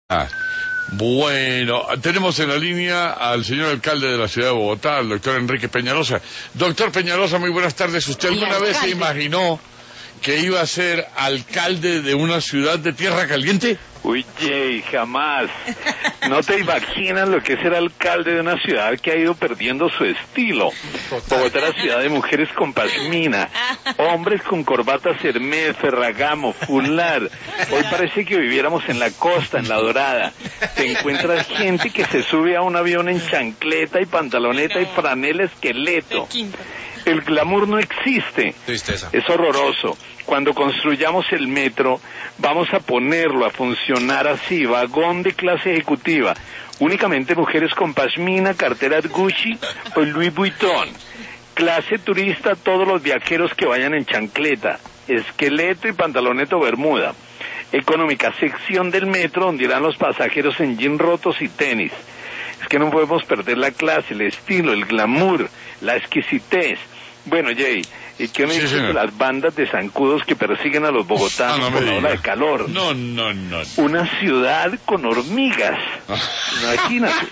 Bueno, tenemos en la línea al señor alcalde de la ciudad de Bogotá, el doctor Enrique Peñalosa. Doctor Peñalosa, muy buenas tardes. ¿Usted alguna vez se imaginó que iba a ser alcalde de una ciudad de tierra caliente? Uy, Jay, jamás. No te imaginas lo que es ser alcalde de una ciudad que ha ido perdiendo su estilo. Bogotá es la ciudad de mujeres con pashmina, hombres con corbatas Hermès, Ferragamo, Fular. Hoy parece que viviéramos en la costa, en La Dorada. Te encuentras gente que se sube a un avión en chancleta y pantaloneta y franela esqueleto. El glamour no existe. Tristeza. Es horroroso. Cuando construyamos el metro, vamos a ponerlo a funcionar así, vagón de clase ejecutiva. Únicamente mujeres con pashmina, carteras Gucci o Louis Vuitton. Clase turista, todos los viajeros que vayan en chancleta, esqueleto y pantaloneta o bermuda. Económica, sección del metro donde irán los pasajeros en jean rotos y tenis. Es que no podemos perder la clase, el estilo, el glamour, la exquisitez. Bueno, Jay, ¿y qué me dices de las bandas de zancudos que persiguen a los bogotanos por la ola de calor? No. Una ciudad con hormigas. Imagínate.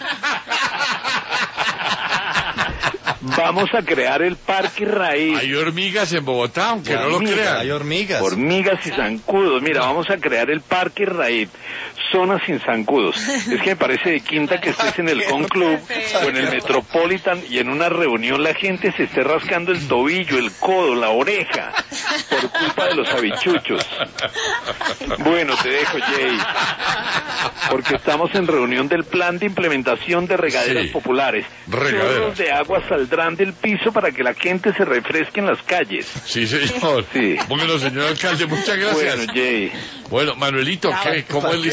Vamos a crear el Parque Raíz. Hay hormigas en Bogotá, aunque no lo crean. Hay hormigas. Hormigas y zancudos. Mira, vamos a crear el Parque Raíz. Zonas sin zancudos. Es que me parece de quinta que estés en el Con Club o en el Metropolitan y en una reunión la gente se esté rascando el tobillo, el codo, la oreja por culpa de los habichuchos. Bueno, te dejo, Jay, porque estamos en reunión del plan de implementación de regaderas populares. Chorros de agua saldrán del piso para que la gente se refresque en las calles. Sí, señor. Sí. Bueno, señor alcalde, muchas gracias. Bueno, Jay. Bueno, Manuelito, ¿cómo es la